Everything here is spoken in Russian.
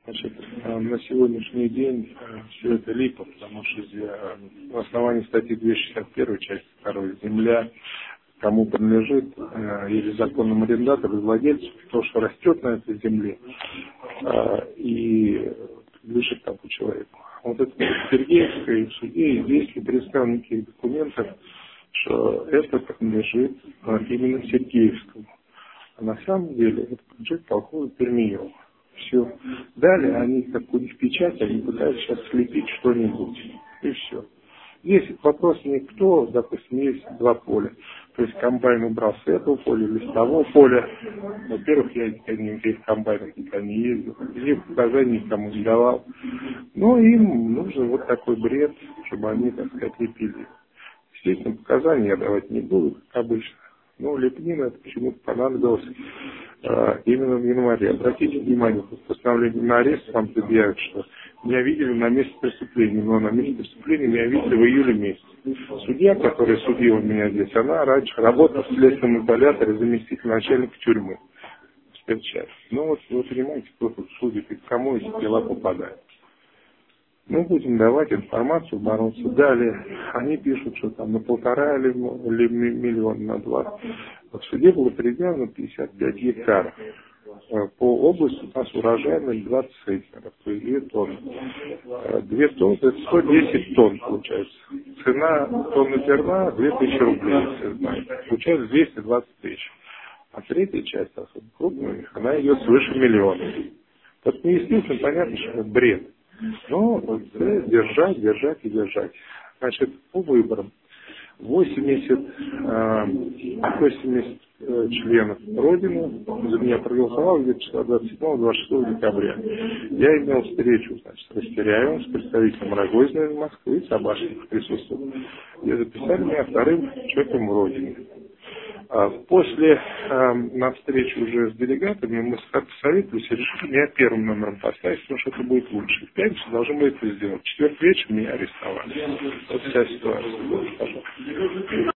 Значит, на сегодняшний день все это липа, потому что на основании статьи 261 части 2 земля кому принадлежит, или законным арендатору, или владельцу, то, что растет на этой земле, и лежит тому человеку. Вот это Сергеевское и в суде, и здесь не представлено никаких документов, что это принадлежит именно Сергеевскому. А на самом деле это принадлежит колхозу Пермиева. Все. Далее они, как у них печать, они пытаются сейчас слепить что-нибудь. И все. Здесь вопрос не кто, допустим, есть два поля. То есть комбайн убрал с этого поля или с того поля. Во-первых, я никаких комбайнов никогда не ездил. Никаких показаний никому не давал. Но им нужен вот такой бред, чтобы они, так сказать, лепили. Естественно, показания я давать не буду, как обычно. Но лепнина это почему-то понадобилось именно в январе. Обратите внимание, в постановлении на арест вам предъявят, что меня видели на месте преступления, но на месте преступления меня видели в июле месяце. Судья, которая судила меня здесь, она раньше работала в следственном изоляторе заместитель начальника тюрьмы. Ну вот вы понимаете, кто тут судит и к кому эти дела попадают. Мы будем давать информацию, бороться. Далее они пишут, что там на 1,5 или миллион, на 2. Вот в суде было предъявлено 55 гектаров. По области у нас урожайность 20 центнеров, то есть 2 тонны. 2 тонны, это 110 тонн получается. Цена тонны зерна 2000 рублей, если знаете. Получается 220 тысяч. А третья часть, особо крупная, она идет свыше миллиона. Вот мне естественно понятно, что это бред. Но держать и держать. Значит, по выборам 80 членов Родины за меня проголосовало где-то числа 27-26 декабря. Я имел встречу, значит, с Растеряевым, с представителем Рогозина из Москвы, и Собашников присутствовал. И записали меня вторым человеком в Родине. После на встрече уже с делегатами мы посоветовались и решили меня первым номером поставить, потому что это будет лучше. В пятницу должны были это сделать. В четверг вечером меня арестовали. Вот вся ситуация.